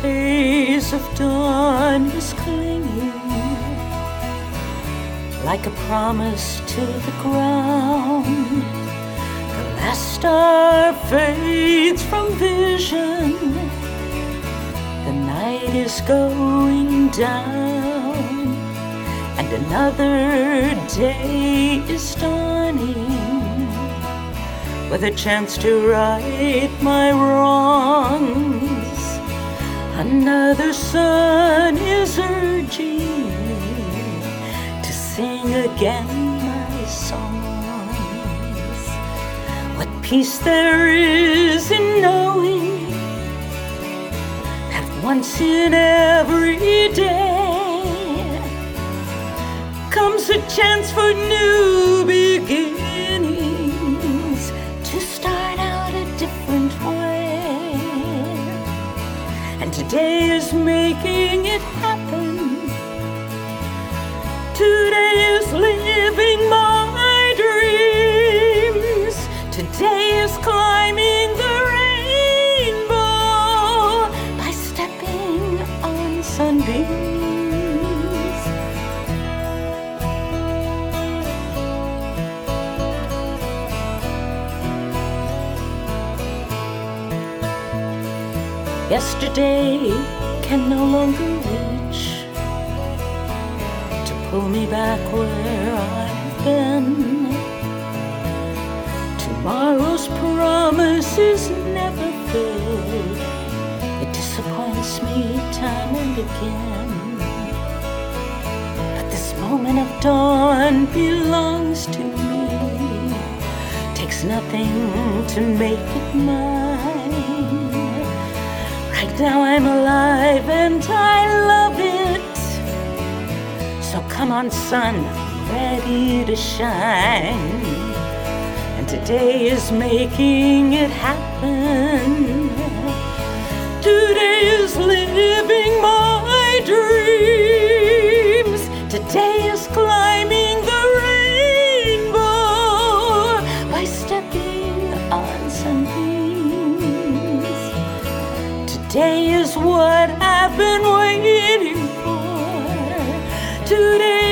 haze of dawn is clinging like a promise to the ground. The last star fades from vision. The night is going down, and another day is dawning, with a chance to right my wrongs. Another sun is urging me to sing again my songs. What peace there is in knowing that once in every day comes a chance for new beginnings, to start out a different way. And today is making it happen. Today is living my dreams. Today is climbing the rainbow by stepping on sunbeams. Yesterday can no longer reach to pull me back where I've been. Tomorrow's promise is never filled. It disappoints me time and again. But this moment of dawn belongs to me. Takes nothing to make it mine. Right now I'm alive and I love it. So come on, sun, ready to shine. And today is making it happen. Today is living my dreams. Today is climbing the rainbow by stepping on sunbeams. Today is what I've been waiting for. Today